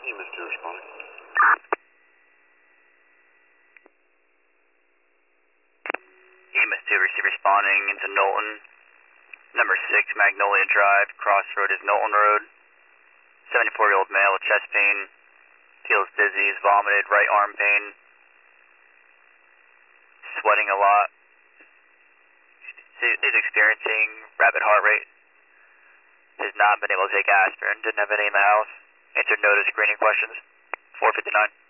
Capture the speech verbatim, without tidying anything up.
EMS two responding. EMS two receive responding into Knowlton. Number six, Magnolia Drive. Crossroad is Knowlton Road. seventy-four-year-old male with chest pain. Feels dizzy, is vomited, right arm pain. Sweating a lot. Is experiencing rapid heart rate. Has not been able to take aspirin. Didn't have any in the house. Answered no to screening questions. four fifty-nine.